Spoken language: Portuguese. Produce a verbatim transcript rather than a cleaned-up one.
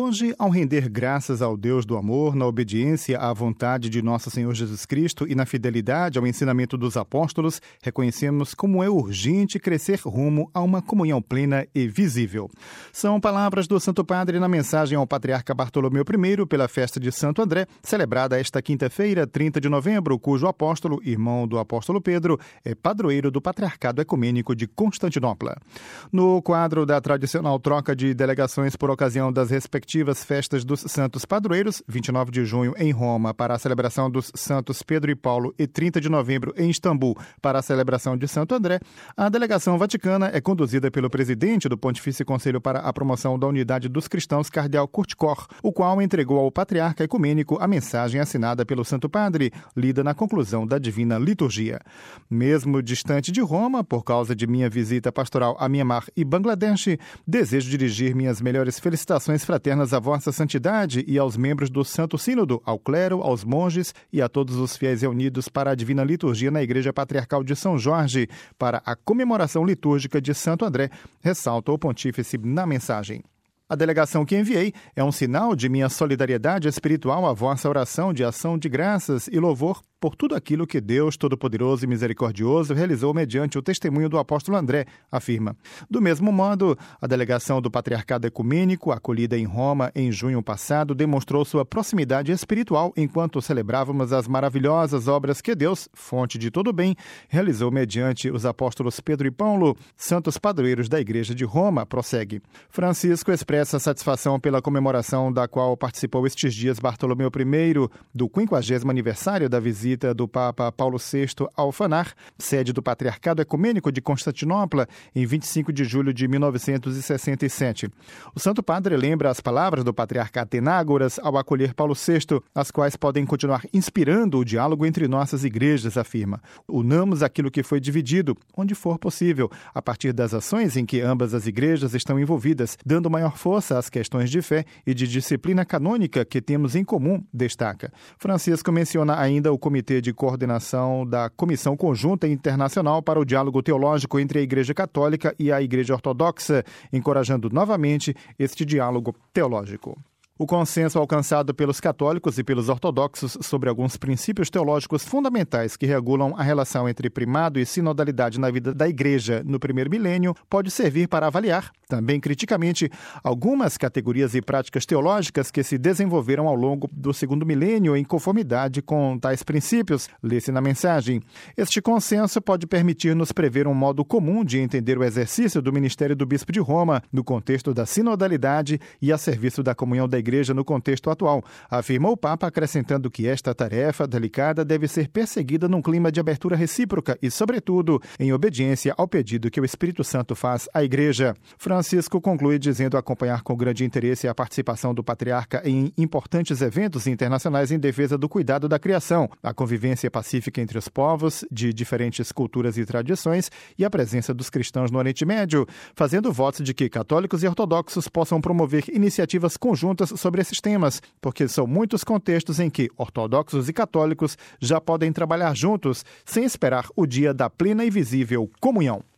Hoje, ao render graças ao Deus do amor, na obediência à vontade de nosso Senhor Jesus Cristo e na fidelidade ao ensinamento dos apóstolos, reconhecemos como é urgente crescer rumo a uma comunhão plena e visível. São palavras do Santo Padre na mensagem ao Patriarca Bartolomeu I pela festa de Santo André, celebrada esta quinta-feira, trinta de novembro, cujo apóstolo, irmão do apóstolo Pedro, é padroeiro do Patriarcado Ecumênico de Constantinopla. No quadro da tradicional troca de delegações por ocasião das respectivas festas dos Santos Padroeiros, vinte e nove de junho em Roma para a celebração dos Santos Pedro e Paulo e trinta de novembro em Istambul para a celebração de Santo André, a delegação vaticana é conduzida pelo presidente do Pontifício Conselho para a Promoção da Unidade dos Cristãos, cardeal Kurt Koch, o qual entregou ao Patriarca Ecumênico a mensagem assinada pelo Santo Padre, lida na conclusão da Divina Liturgia. Mesmo distante de Roma, por causa de minha visita pastoral a Myanmar e Bangladesh, desejo dirigir minhas melhores felicitações fraternas a Vossa Santidade e aos membros do Santo Sínodo, ao clero, aos monges e a todos os fiéis reunidos para a Divina Liturgia na Igreja Patriarcal de São Jorge, para a comemoração litúrgica de Santo André, ressalta o Pontífice na mensagem. A delegação que enviei é um sinal de minha solidariedade espiritual à vossa oração de ação de graças e louvor por tudo aquilo que Deus Todo-Poderoso e Misericordioso realizou mediante o testemunho do apóstolo André, afirma. Do mesmo modo, a delegação do Patriarcado Ecumênico, acolhida em Roma em junho passado, demonstrou sua proximidade espiritual enquanto celebrávamos as maravilhosas obras que Deus, fonte de todo bem, realizou mediante os apóstolos Pedro e Paulo, santos padroeiros da Igreja de Roma, prossegue. Francisco expressa satisfação pela comemoração da qual participou estes dias Bartolomeu I, do quinquagésimo aniversário da visita do Papa Paulo sexto ao Fanar, sede do Patriarcado Ecumênico de Constantinopla, em vinte e cinco de julho de mil novecentos e sessenta e sete. O Santo Padre lembra as palavras do Patriarca Atenágoras ao acolher Paulo sexto, as quais podem continuar inspirando o diálogo entre nossas igrejas, afirma. Unamos aquilo que foi dividido, onde for possível, a partir das ações em que ambas as igrejas estão envolvidas, dando maior força às questões de fé e de disciplina canônica que temos em comum, destaca. Francisco menciona ainda o Comitê de Coordenação da Comissão Conjunta Internacional para o Diálogo Teológico entre a Igreja Católica e a Igreja Ortodoxa, encorajando novamente este diálogo teológico. O consenso alcançado pelos católicos e pelos ortodoxos sobre alguns princípios teológicos fundamentais que regulam a relação entre primado e sinodalidade na vida da Igreja no primeiro milênio pode servir para avaliar, também criticamente, algumas categorias e práticas teológicas que se desenvolveram ao longo do segundo milênio em conformidade com tais princípios, lê-se na mensagem. Este consenso pode permitir-nos prever um modo comum de entender o exercício do ministério do Bispo de Roma no contexto da sinodalidade e a serviço da comunhão da Igreja no contexto atual, afirmou o Papa, acrescentando que esta tarefa delicada deve ser perseguida num clima de abertura recíproca e, sobretudo, em obediência ao pedido que o Espírito Santo faz à Igreja. Francisco conclui dizendo acompanhar com grande interesse a participação do Patriarca em importantes eventos internacionais em defesa do cuidado da criação, a convivência pacífica entre os povos de diferentes culturas e tradições e a presença dos cristãos no Oriente Médio, fazendo votos de que católicos e ortodoxos possam promover iniciativas conjuntas sobre esses temas, porque são muitos contextos em que ortodoxos e católicos já podem trabalhar juntos sem esperar o dia da plena e visível comunhão.